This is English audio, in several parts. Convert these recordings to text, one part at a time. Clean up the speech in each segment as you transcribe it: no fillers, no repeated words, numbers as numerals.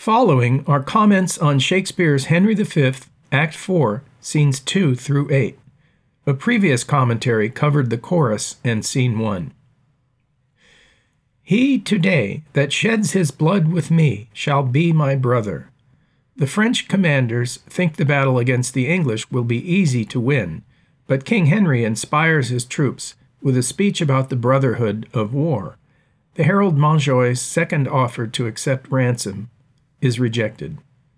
Following are comments on Shakespeare's Henry V, Act 4, Scenes 2 through 8. A previous commentary covered the chorus and Scene 1. He today that sheds his blood with me shall be my brother. The French commanders think the battle against the English will be easy to win, but King Henry inspires his troops with a speech about the brotherhood of war. The herald Montjoy's second offer to accept ransom is rejected.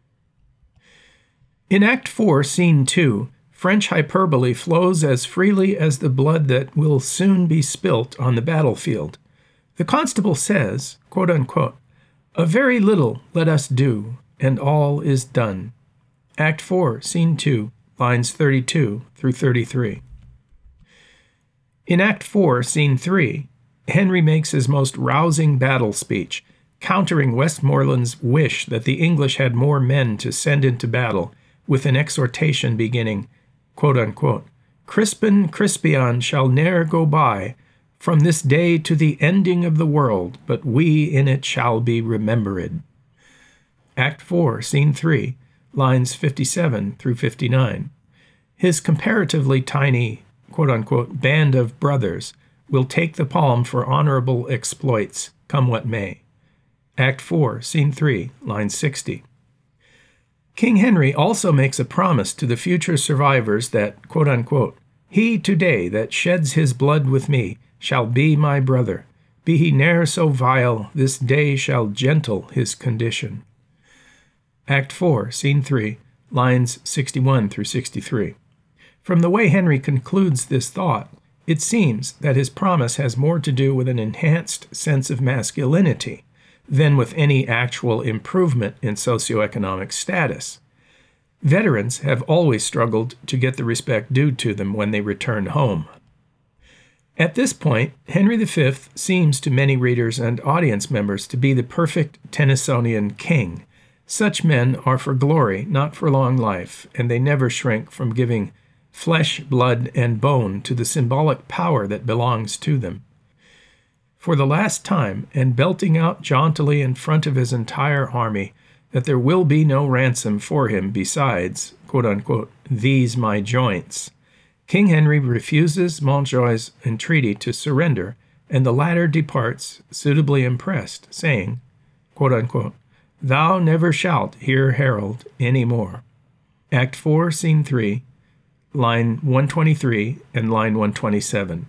In Act 4, Scene 2, French hyperbole flows as freely as the blood that will soon be spilt on the battlefield. The constable says, quote unquote, "A very little let us do, and all is done." Act 4, Scene 2, lines 32 through 33. In Act 4, Scene 3, Henry makes his most rousing battle speech, countering Westmoreland's wish that the English had more men to send into battle, with an exhortation beginning, quote unquote, "Crispin Crispian shall ne'er go by, from this day to the ending of the world, but we in it shall be remembered." Act 4, Scene 3, lines 57 through 59. His comparatively tiny, quote unquote, band of brothers will take the palm for honorable exploits, come what may. Act 4, Scene 3, line 60. King Henry also makes a promise to the future survivors that, quote unquote, "He today that sheds his blood with me shall be my brother. Be he ne'er so vile, this day shall gentle his condition." Act 4, Scene 3, lines 61 through 63. From the way Henry concludes this thought, it seems that his promise has more to do with an enhanced sense of masculinity than with any actual improvement in socioeconomic status. Veterans have always struggled to get the respect due to them when they return home. At this point, Henry V seems to many readers and audience members to be the perfect Tennysonian king. Such men are for glory, not for long life, and they never shrink from giving flesh, blood, and bone to the symbolic power that belongs to them. For the last time, and belting out jauntily in front of his entire army that there will be no ransom for him besides, quote unquote, "these my joints," King Henry refuses Montjoy's entreaty to surrender, and the latter departs suitably impressed, saying, quote unquote, "Thou never shalt hear herald any more." Act 4, Scene 3, line 123 and line 127.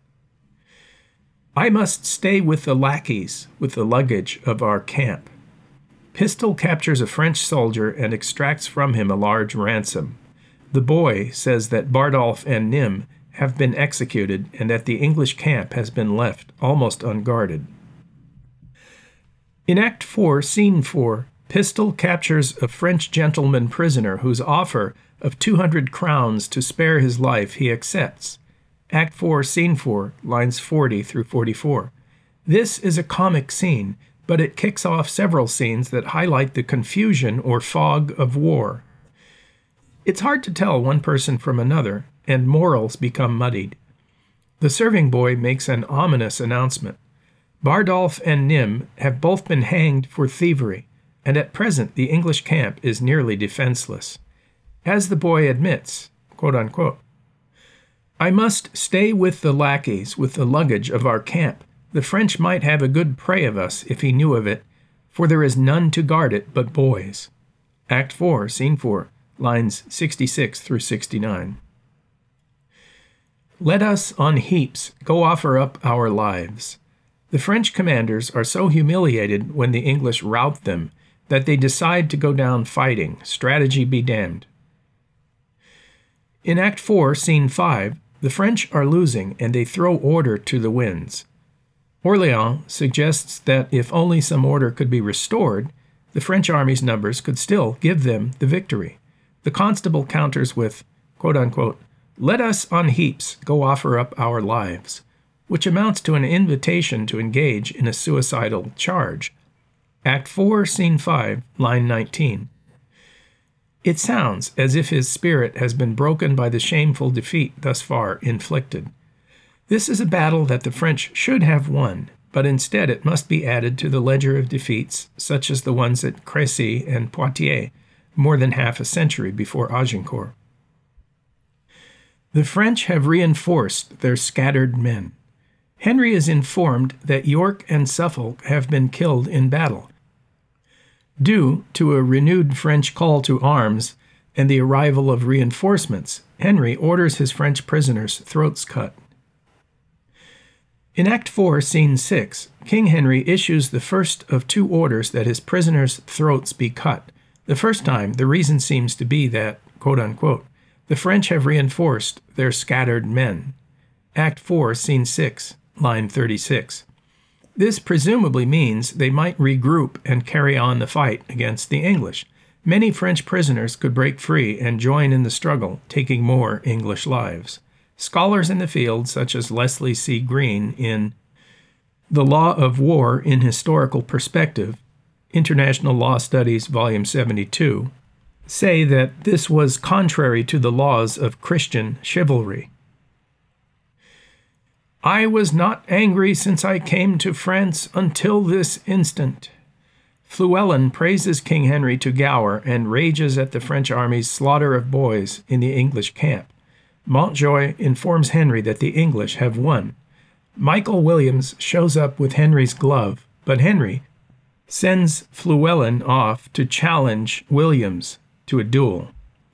"I must stay with the lackeys, with the luggage of our camp." Pistol captures a French soldier and extracts from him a large ransom. The boy says that Bardolph and Nym have been executed and that the English camp has been left almost unguarded. In Act 4, Scene 4, Pistol captures a French gentleman prisoner whose offer of 200 crowns to spare his life he accepts. Act 4, Scene 4, lines 40 through 44. This is a comic scene, but it kicks off several scenes that highlight the confusion or fog of war. It's hard to tell one person from another, and morals become muddied. The serving boy makes an ominous announcement. Bardolph and Nym have both been hanged for thievery, and at present the English camp is nearly defenseless. As the boy admits, quote unquote, "I must stay with the lackeys, with the luggage of our camp. The French might have a good prey of us if he knew of it, for there is none to guard it but boys." Act 4, Scene 4, lines 66 through 69. "Let us on heaps go offer up our lives." The French commanders are so humiliated when the English rout them that they decide to go down fighting, strategy be damned. In Act 4, Scene 5, the French are losing and they throw order to the winds. Orléans suggests that if only some order could be restored, the French army's numbers could still give them the victory. The constable counters with, quote unquote, "Let us on heaps go offer up our lives," which amounts to an invitation to engage in a suicidal charge. Act 4, Scene 5, line 19. It sounds as if his spirit has been broken by the shameful defeat thus far inflicted. This is a battle that the French should have won, but instead it must be added to the ledger of defeats, such as the ones at Crécy and Poitiers, more than half a century before Agincourt. The French have reinforced their scattered men. Henry is informed that York and Suffolk have been killed in battle. Due to a renewed French call to arms and the arrival of reinforcements, Henry orders his French prisoners' throats cut. In Act 4, Scene 6, King Henry issues the first of two orders that his prisoners' throats be cut. The first time, the reason seems to be that, quote unquote, the French have reinforced their scattered men. Act 4, Scene 6, line 36. This presumably means they might regroup and carry on the fight against the English. Many French prisoners could break free and join in the struggle, taking more English lives. Scholars in the field, such as Leslie C. Green in The Law of War in Historical Perspective, International Law Studies, Volume 72, say that this was contrary to the laws of Christian chivalry. I was not angry since I came to France until this instant. Fluellen praises King Henry to Gower and rages at the French army's slaughter of boys in the English camp. Montjoy informs Henry that the English have won. Michael Williams shows up with Henry's glove, but Henry sends Fluellen off to challenge Williams to a duel.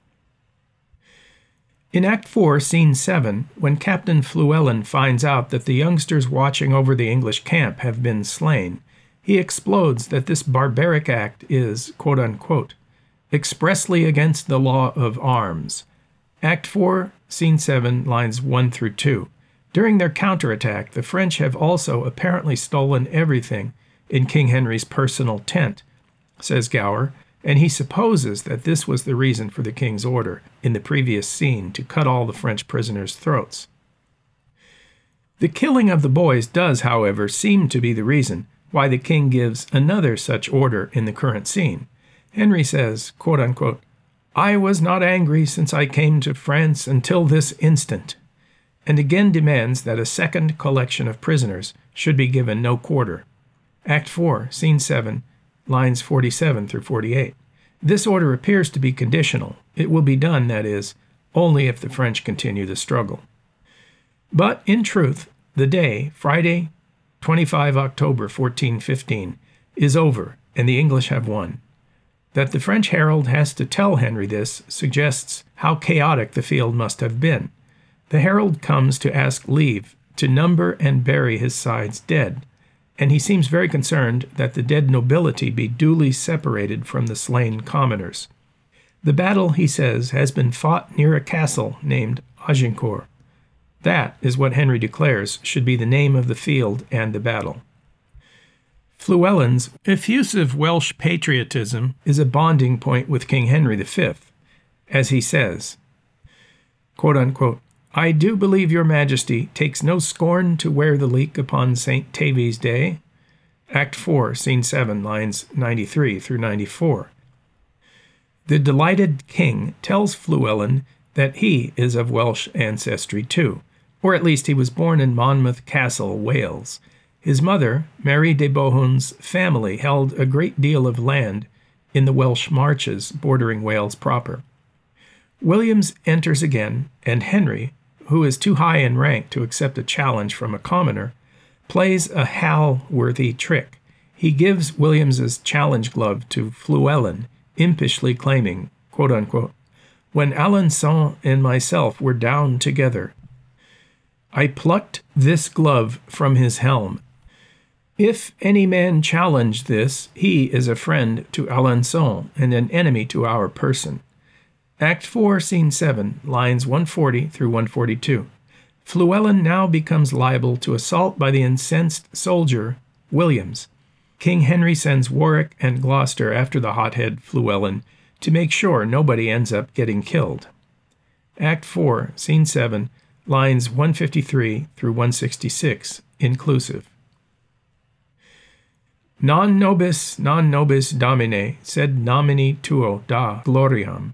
In Act 4, Scene 7, when Captain Fluellen finds out that the youngsters watching over the English camp have been slain, he explodes that this barbaric act is, quote unquote, expressly against the law of arms. Act 4, Scene 7, lines 1 through 2. During their counterattack, the French have also apparently stolen everything in King Henry's personal tent, says Gower, and he supposes that this was the reason for the king's order in the previous scene to cut all the French prisoners' throats. The killing of the boys does, however, seem to be the reason why the king gives another such order in the current scene. Henry says, quote unquote, I was not angry since I came to France until this instant, and again demands that a second collection of prisoners should be given no quarter. Act 4, Scene 7, lines 47 through 48. This order appears to be conditional. It will be done, that is, only if the French continue the struggle. But in truth, the day, Friday, 25 October 1415, is over, and the English have won. That the French herald has to tell Henry this suggests how chaotic the field must have been. The herald comes to ask leave to number and bury his side's dead, and he seems very concerned that the dead nobility be duly separated from the slain commoners. The battle, he says, has been fought near a castle named Agincourt. That is what Henry declares should be the name of the field and the battle. Fluellen's effusive Welsh patriotism is a bonding point with King Henry V, as he says, quote unquote, I do believe your majesty takes no scorn to wear the leek upon St. Tavy's day. Act 4, Scene 7, lines 93 through 94. The delighted king tells Fluellen that he is of Welsh ancestry too, or at least he was born in Monmouth Castle, Wales. His mother, Mary de Bohun's family, held a great deal of land in the Welsh marches bordering Wales proper. Williams enters again, and Henry, who is too high in rank to accept a challenge from a commoner, plays a Hal-worthy trick. He gives Williams's challenge glove to Fluellen, impishly claiming, quote unquote, when Alençon and myself were down together, I plucked this glove from his helm. If any man challenge this, he is a friend to Alençon and an enemy to our person. Act 4, Scene 7, lines 140 through 142. Fluellen now becomes liable to assault by the incensed soldier, Williams. King Henry sends Warwick and Gloucester after the hothead Fluellen to make sure nobody ends up getting killed. Act 4, Scene 7, lines 153 through 166, inclusive. Non nobis domine, sed nomini tuo da gloriam.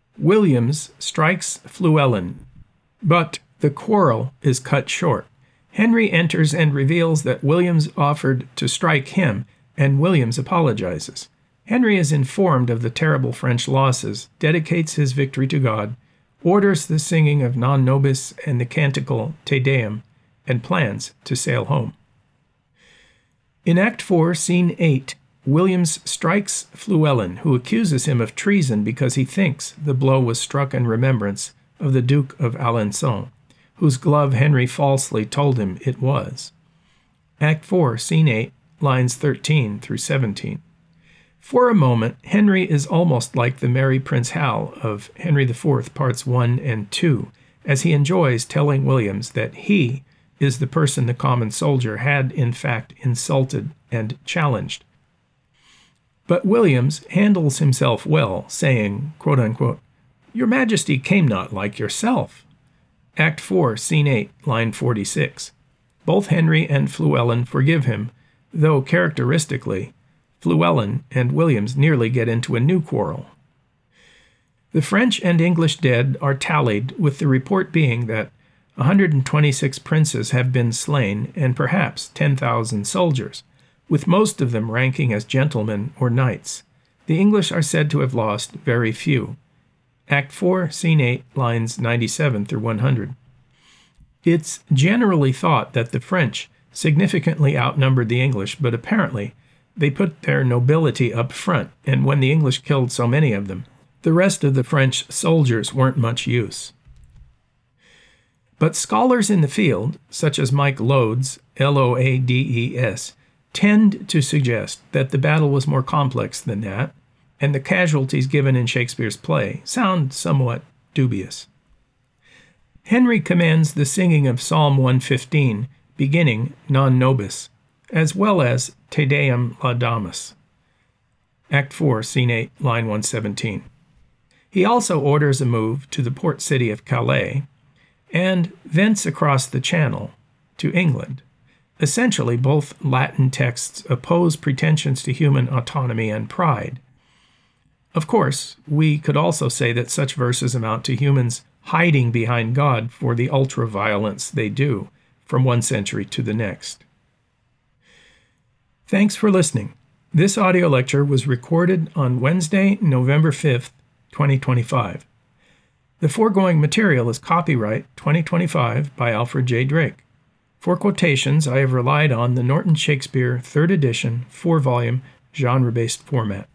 Williams strikes Fluellen, but the quarrel is cut short. Henry enters and reveals that Williams offered to strike him, and Williams apologizes. Henry is informed of the terrible French losses, dedicates his victory to God, orders the singing of Non Nobis and the canticle Te Deum, and plans to sail home. In Act 4, Scene 8, Williams strikes Fluellen, who accuses him of treason because he thinks the blow was struck in remembrance of the Duke of Alençon, whose glove Henry falsely told him it was. Act 4, Scene 8, lines 13 through 17. For a moment, Henry is almost like the merry Prince Hal of Henry IV, Parts 1 and 2, as he enjoys telling Williams that he is the person the common soldier had in fact insulted and challenged. But Williams handles himself well, saying, quote unquote, "Your Majesty came not like yourself." Act 4, Scene 8, line 46. Both Henry and Fluellen forgive him, though characteristically, Fluellen and Williams nearly get into a new quarrel. The French and English dead are tallied, with the report being that 126 princes have been slain and perhaps 10,000 soldiers, with most of them ranking as gentlemen or knights. The English are said to have lost very few. Act 4, Scene 8, lines 97 through 100. It's generally thought that the French significantly outnumbered the English, but apparently they put their nobility up front, and when the English killed so many of them, the rest of the French soldiers weren't much use. But scholars in the field, such as Mike Loades, Loades, tend to suggest that the battle was more complex than that, and the casualties given in Shakespeare's play sound somewhat dubious. Henry commands the singing of Psalm 115, beginning Non Nobis, as well as Te Deum Laudamus. Act 4, Scene 8, line 117. He also orders a move to the port city of Calais, and thence across the Channel to England. Essentially, both Latin texts oppose pretensions to human autonomy and pride. Of course, we could also say that such verses amount to humans hiding behind God for the ultra-violence they do from one century to the next. Thanks for listening. This audio lecture was recorded on Wednesday, November 5th, 2025. The foregoing material is copyright 2025 by Alfred J. Drake. For quotations, I have relied on the Norton Shakespeare 3rd edition, 4-volume, genre-based format.